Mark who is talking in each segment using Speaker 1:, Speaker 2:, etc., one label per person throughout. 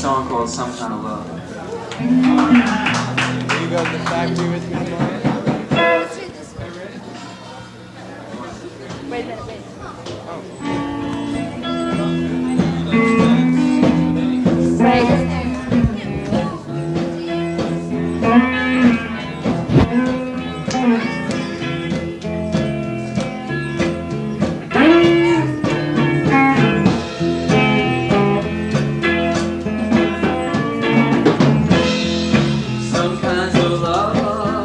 Speaker 1: song called Some Kind of Love.
Speaker 2: Will you go to the factory with me tomorrow?
Speaker 3: Wait a minute, wait.
Speaker 1: Some kinds of love,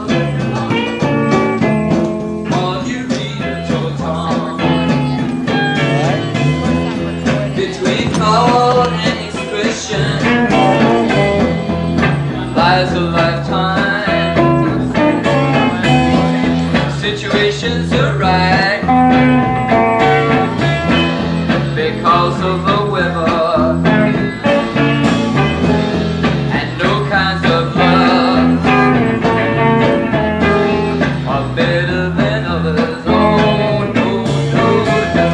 Speaker 1: all you need is your tongue. Between thought and expression lies a lifetime. Situations are right because of the weather. And no kinds of love are better than others. Oh, no, no, no.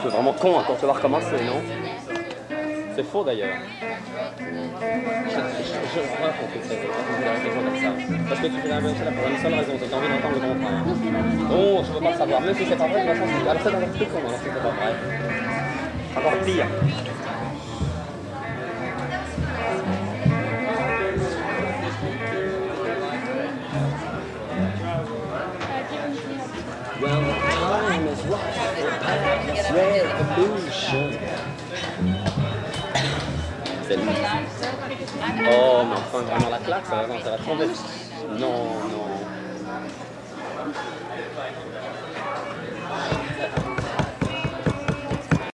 Speaker 3: c'est vraiment con hein, quand tu vas recommencer, non? C'est faux d'ailleurs. Je crois qu'on fait ça, comme ça. Parce que tu fais la même chose pour une seule raison, c'est que tu as envie d'entendre le contraire. Non, je veux pas le savoir. Même si c'est pas vrai, de toute façon, alors c'est encore plus con, alors si c'est pas vrai. Encore pire. Well, the time is right. Revolution. C'est lui. Oh, mais enfin, vraiment la claque, ça va tomber. Non, non.